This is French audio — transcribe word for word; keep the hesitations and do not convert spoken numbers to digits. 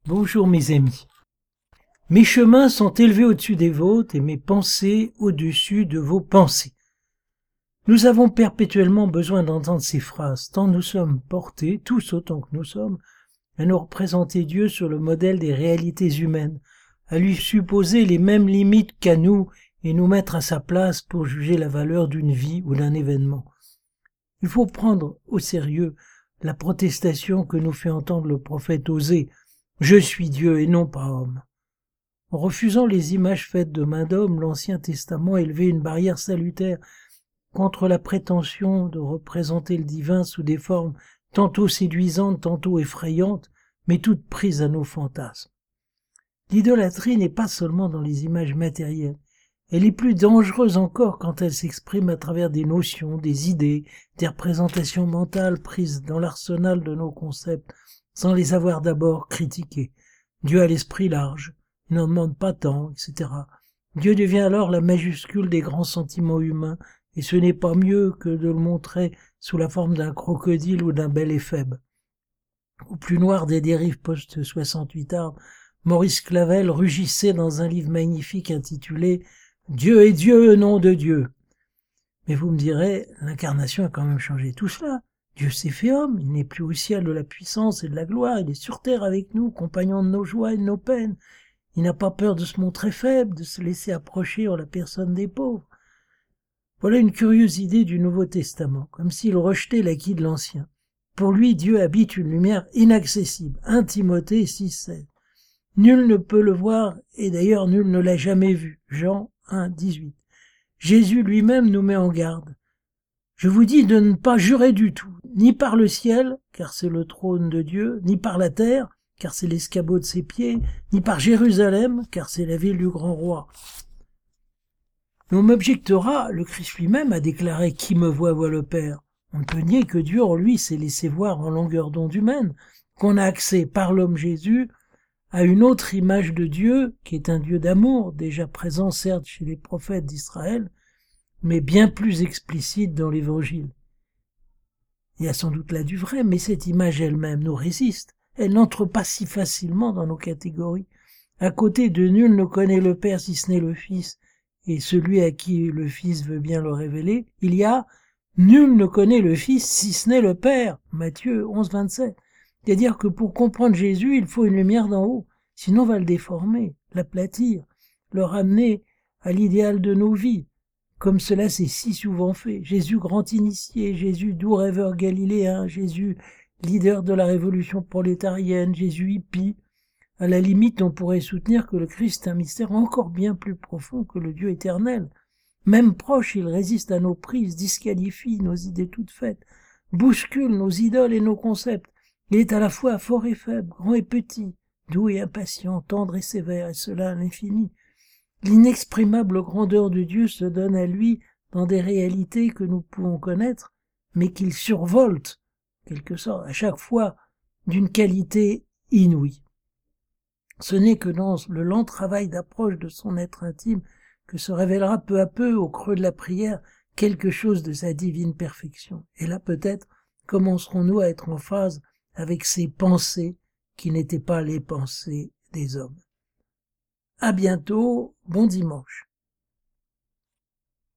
Bonjour mes amis. Mes chemins sont élevés au-dessus des vôtres et mes pensées au-dessus de vos pensées. Nous avons perpétuellement besoin d'entendre ces phrases, tant nous sommes portés, tous autant que nous sommes, à nous représenter Dieu sur le modèle des réalités humaines, à lui supposer les mêmes limites qu'à nous et nous mettre à sa place pour juger la valeur d'une vie ou d'un événement. Il faut prendre au sérieux la protestation que nous fait entendre le prophète Osée. « Je suis Dieu et non pas homme ». En refusant les images faites de main d'homme, l'Ancien Testament élevait une barrière salutaire contre la prétention de représenter le divin sous des formes tantôt séduisantes, tantôt effrayantes, mais toutes prises à nos fantasmes. L'idolâtrie n'est pas seulement dans les images matérielles. Elle est plus dangereuse encore quand elle s'exprime à travers des notions, des idées, des représentations mentales prises dans l'arsenal de nos concepts, sans les avoir d'abord critiqués. Dieu a l'esprit large, il n'en demande pas tant, et cetera. Dieu devient alors la majuscule des grands sentiments humains, et ce n'est pas mieux que de le montrer sous la forme d'un crocodile ou d'un bel éphèbe. Au plus noir des dérives post-soixante-huit arts, Maurice Clavel rugissait dans un livre magnifique intitulé « Dieu est Dieu, nom de Dieu ». Mais vous me direz, l'incarnation a quand même changé tout cela. Dieu s'est fait homme, il n'est plus au ciel de la puissance et de la gloire, il est sur terre avec nous, compagnon de nos joies et de nos peines. Il n'a pas peur de se montrer faible, de se laisser approcher en la personne des pauvres. Voilà une curieuse idée du Nouveau Testament, comme s'il rejetait l'acquis de l'Ancien. Pour lui, Dieu habite une lumière inaccessible. un Timothée six seize. Nul ne peut le voir, et d'ailleurs nul ne l'a jamais vu. Jean un dix-huit. Jésus lui-même nous met en garde. Je vous dis de ne pas jurer du tout, ni par le ciel, car c'est le trône de Dieu, ni par la terre, car c'est l'escabeau de ses pieds, ni par Jérusalem, car c'est la ville du grand roi. Mais on m'objectera, le Christ lui-même a déclaré « Qui me voit, voit le Père ». On ne peut nier que Dieu en lui s'est laissé voir en longueur d'onde humaine, qu'on a accès par l'homme Jésus à une autre image de Dieu, qui est un Dieu d'amour, déjà présent certes chez les prophètes d'Israël, mais bien plus explicite dans l'Évangile. Il y a sans doute là du vrai, mais cette image elle-même nous résiste. Elle n'entre pas si facilement dans nos catégories. À côté de nul ne connaît le Père si ce n'est le Fils, et celui à qui le Fils veut bien le révéler, il y a nul ne connaît le Fils si ce n'est le Père. Matthieu onze vingt-sept. C'est-à-dire que pour comprendre Jésus, il faut une lumière d'en haut, sinon on va le déformer, l'aplatir, le ramener à l'idéal de nos vies, comme cela s'est si souvent fait. Jésus grand initié, Jésus doux rêveur galiléen, Jésus leader de la révolution prolétarienne, Jésus hippie. À la limite, on pourrait soutenir que le Christ est un mystère encore bien plus profond que le Dieu éternel. Même proche, il résiste à nos prises, disqualifie nos idées toutes faites, bouscule nos idoles et nos concepts. Il est à la fois fort et faible, grand et petit, doux et impatient, tendre et sévère, et cela à l'infini. L'inexprimable grandeur de Dieu se donne à lui dans des réalités que nous pouvons connaître, mais qu'il survolte, quelque sorte, à chaque fois, d'une qualité inouïe. Ce n'est que dans le lent travail d'approche de son être intime que se révélera peu à peu, au creux de la prière, quelque chose de sa divine perfection. Et là, peut-être, commencerons-nous à être en phase avec ses pensées qui n'étaient pas les pensées des hommes. À bientôt, bon dimanche.